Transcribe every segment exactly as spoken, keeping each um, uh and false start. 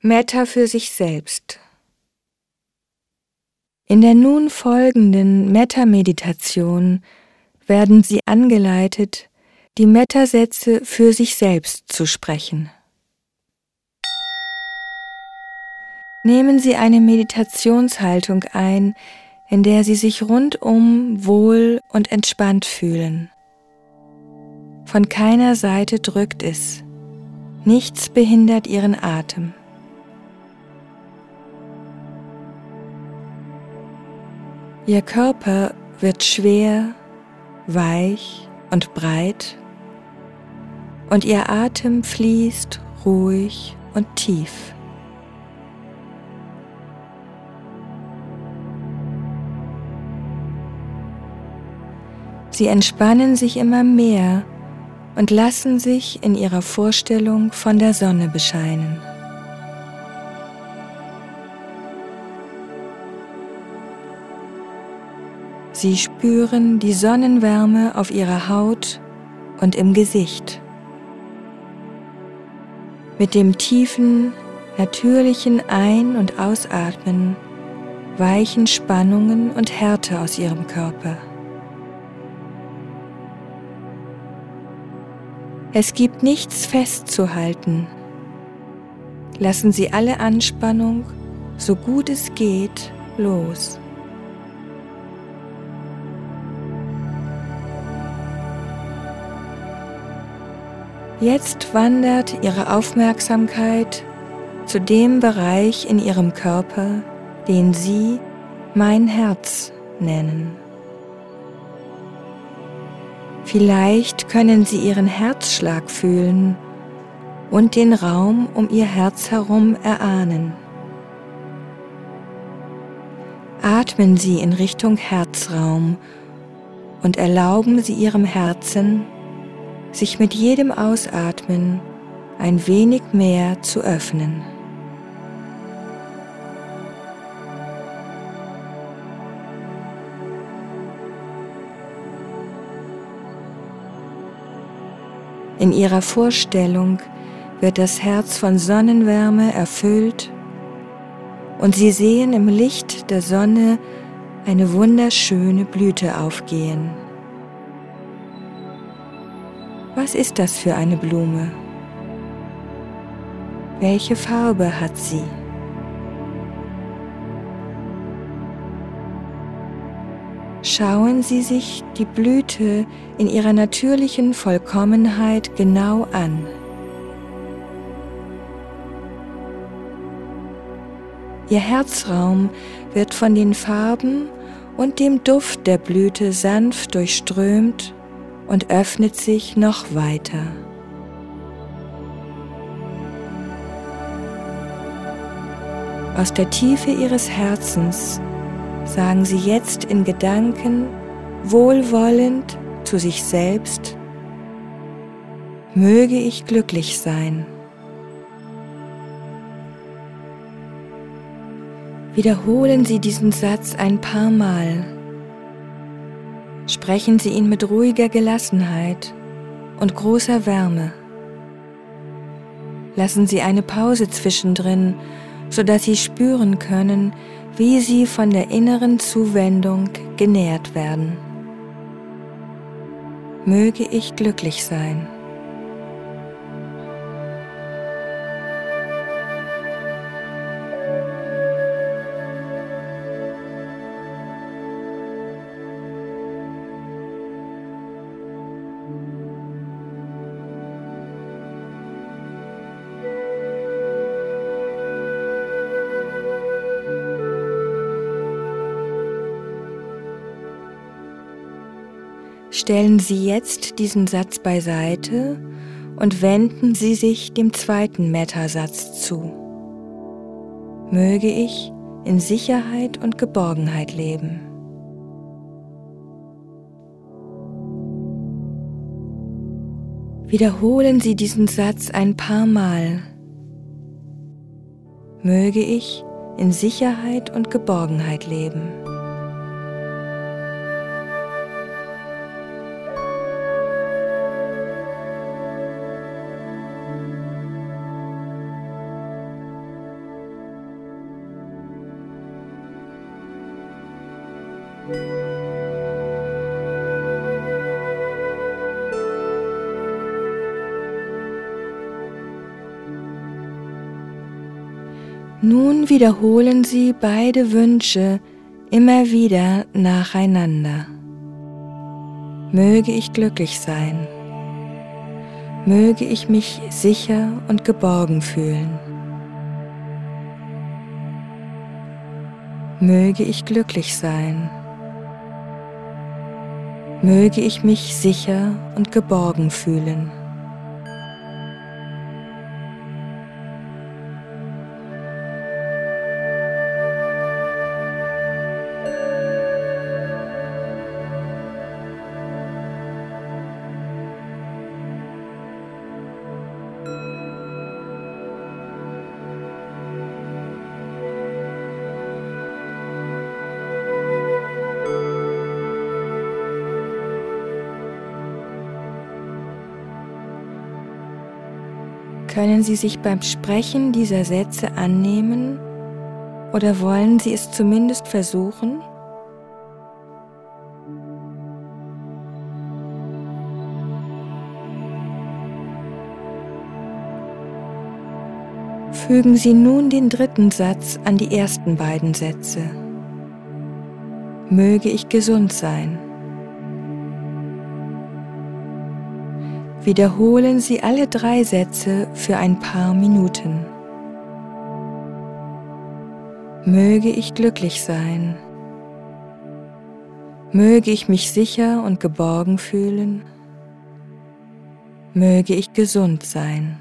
Metta für sich selbst. In der nun folgenden Metta-Meditation werden Sie angeleitet, die Metta-Sätze für sich selbst zu sprechen. Nehmen Sie eine Meditationshaltung ein, in der Sie sich rundum wohl und entspannt fühlen. Von keiner Seite drückt es, nichts behindert Ihren Atem. Ihr Körper wird schwer, weich und breit und Ihr Atem fließt ruhig und tief. Sie entspannen sich immer mehr und lassen sich in Ihrer Vorstellung von der Sonne bescheinen. Sie spüren die Sonnenwärme auf Ihrer Haut und im Gesicht. Mit dem tiefen, natürlichen Ein- und Ausatmen weichen Spannungen und Härte aus Ihrem Körper. Es gibt nichts festzuhalten. Lassen Sie alle Anspannung, so gut es geht, los. Jetzt wandert Ihre Aufmerksamkeit zu dem Bereich in Ihrem Körper, den Sie mein Herz nennen. Vielleicht können Sie Ihren Herzschlag fühlen und den Raum um Ihr Herz herum erahnen. Atmen Sie in Richtung Herzraum und erlauben Sie Ihrem Herzen, sich mit jedem Ausatmen ein wenig mehr zu öffnen. In Ihrer Vorstellung wird das Herz von Sonnenwärme erfüllt und Sie sehen im Licht der Sonne eine wunderschöne Blüte aufgehen. Was ist das für eine Blume? Welche Farbe hat sie? Schauen Sie sich die Blüte in ihrer natürlichen Vollkommenheit genau an. Ihr Herzraum wird von den Farben und dem Duft der Blüte sanft durchströmt und öffnet sich noch weiter. Aus der Tiefe Ihres Herzens sagen Sie jetzt in Gedanken wohlwollend zu sich selbst: Möge ich glücklich sein. Wiederholen Sie diesen Satz ein paar Mal. Sprechen Sie ihn mit ruhiger Gelassenheit und großer Wärme. Lassen Sie eine Pause zwischendrin, sodass Sie spüren können, wie Sie von der inneren Zuwendung genährt werden. Möge ich glücklich sein. Stellen Sie jetzt diesen Satz beiseite und wenden Sie sich dem zweiten Metta-Satz zu. Möge ich in Sicherheit und Geborgenheit leben. Wiederholen Sie diesen Satz ein paar Mal. Möge ich in Sicherheit und Geborgenheit leben. Nun wiederholen Sie beide Wünsche immer wieder nacheinander. Möge ich glücklich sein. Möge ich mich sicher und geborgen fühlen. Möge ich glücklich sein. Möge ich mich sicher und geborgen fühlen. Können Sie sich beim Sprechen dieser Sätze annehmen oder wollen Sie es zumindest versuchen? Fügen Sie nun den dritten Satz an die ersten beiden Sätze. Möge ich gesund sein. Wiederholen Sie alle drei Sätze für ein paar Minuten. Möge ich glücklich sein. Möge ich mich sicher und geborgen fühlen. Möge ich gesund sein.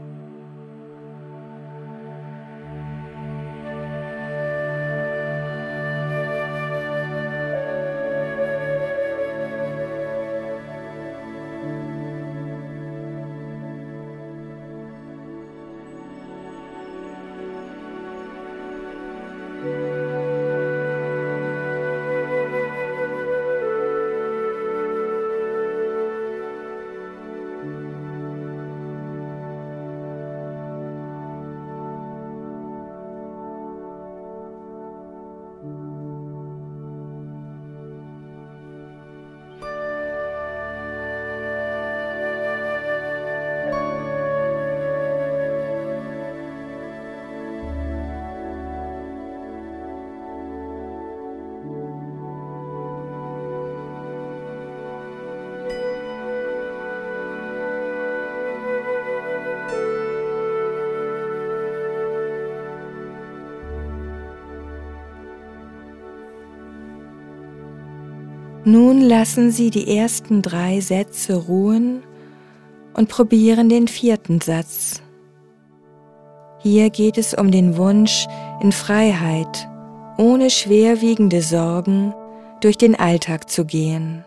Nun lassen Sie die ersten drei Sätze ruhen und probieren den vierten Satz. Hier geht es um den Wunsch, in Freiheit, ohne schwerwiegende Sorgen, durch den Alltag zu gehen.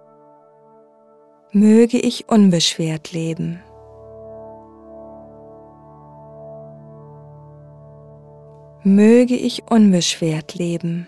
Möge ich unbeschwert leben. Möge ich unbeschwert leben.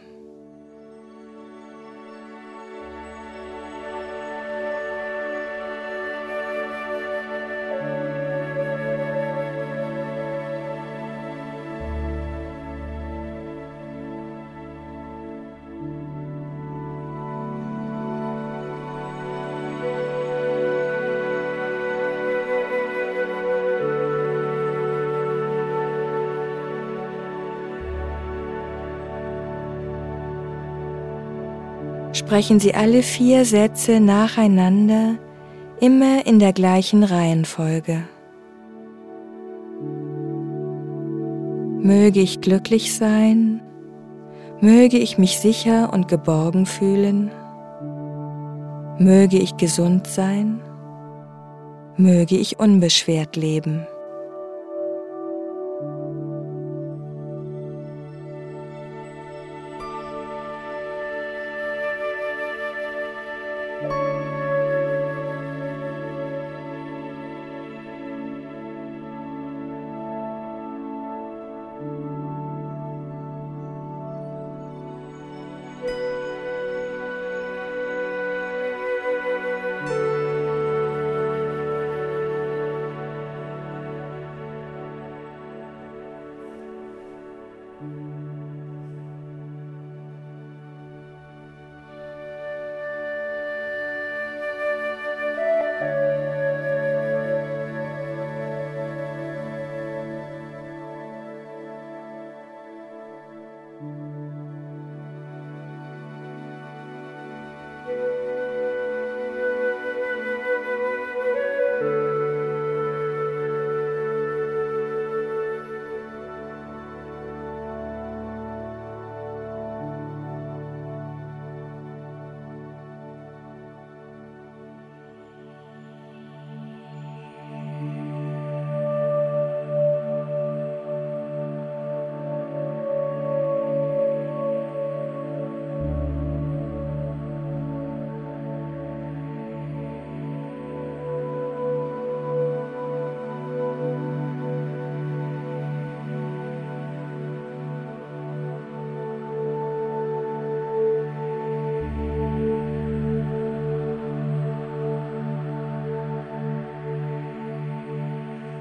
Sprechen Sie alle vier Sätze nacheinander, immer in der gleichen Reihenfolge. Möge ich glücklich sein, möge ich mich sicher und geborgen fühlen, möge ich gesund sein, möge ich unbeschwert leben.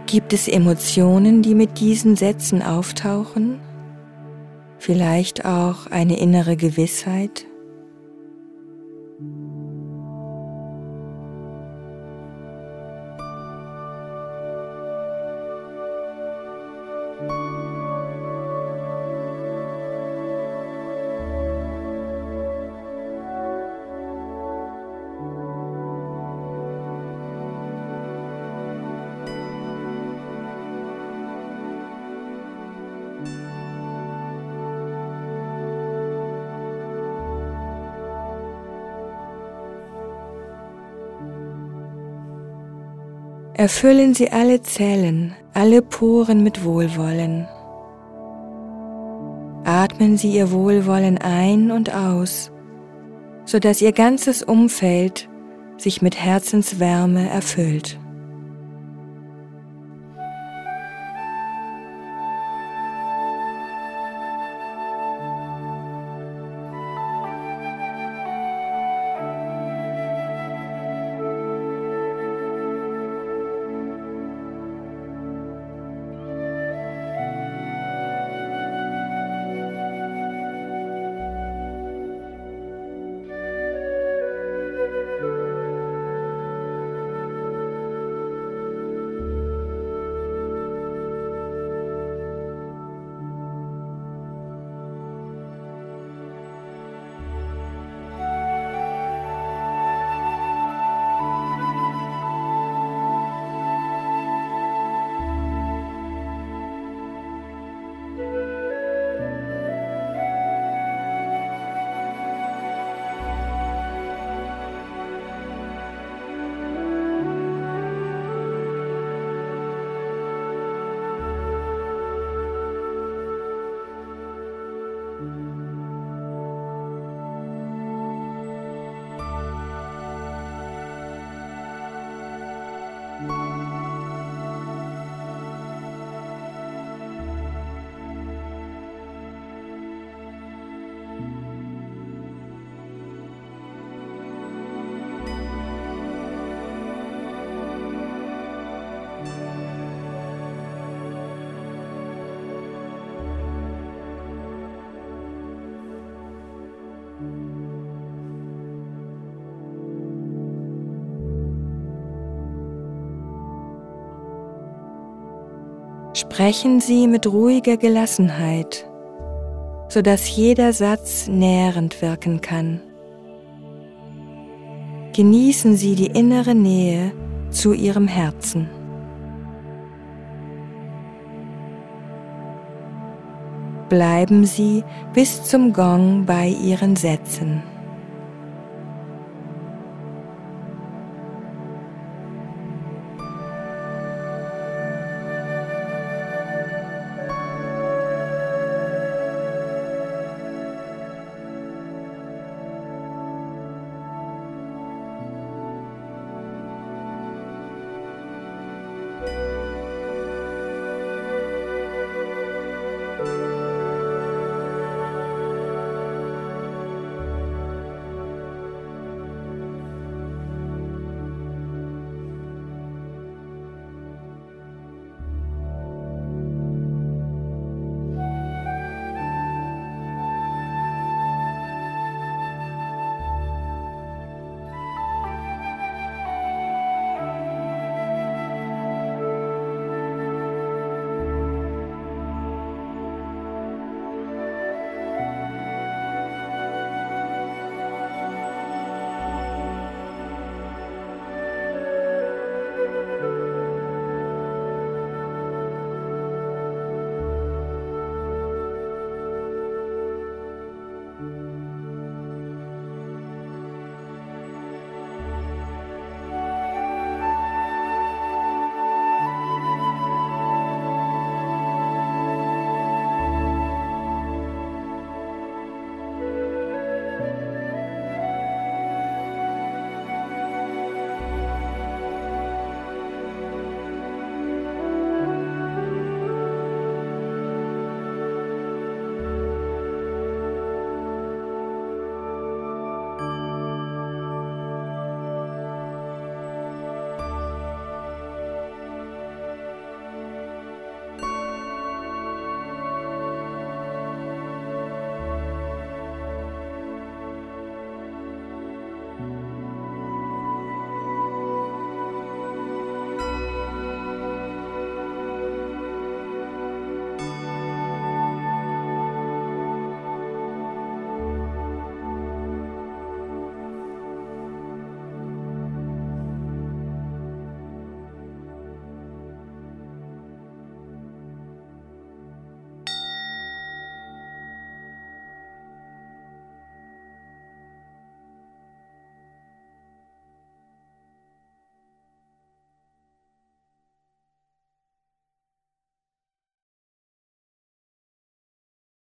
Gibt es Emotionen, die mit diesen Sätzen auftauchen? Vielleicht auch eine innere Gewissheit? Erfüllen Sie alle Zellen, alle Poren mit Wohlwollen. Atmen Sie Ihr Wohlwollen ein und aus, sodass Ihr ganzes Umfeld sich mit Herzenswärme erfüllt. Sprechen Sie mit ruhiger Gelassenheit, sodass jeder Satz nährend wirken kann. Genießen Sie die innere Nähe zu Ihrem Herzen. Bleiben Sie bis zum Gong bei Ihren Sätzen.